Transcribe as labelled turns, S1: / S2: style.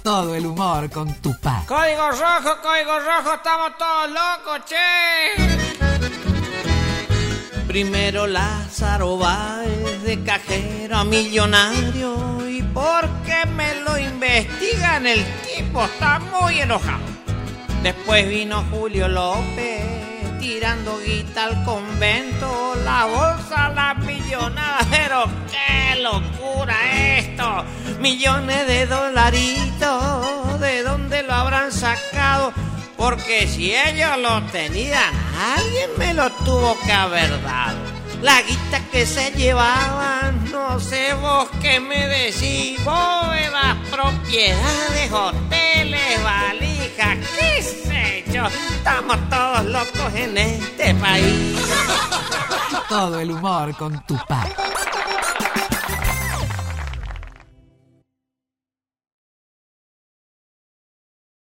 S1: Todo el humor con Tupac.
S2: Código rojo, estamos todos locos, che. Primero Lázaro Báez, de cajero a millonario, y porque me lo investigan el tipo está muy enojado. Después vino Julio López, tirando guita al convento, la bolsa, la millonada, pero qué locura esto. Millones de dolaritos, ¿de dónde lo habrán sacado? Porque si ellos lo tenían, alguien me lo tuvo que haber dado. La guita que se llevaban, no sé vos qué me decís, bóvedas, propiedades, hoteles, valijas, qué sé yo. Estamos todos locos en este país.
S1: Todo el humor con Tupac.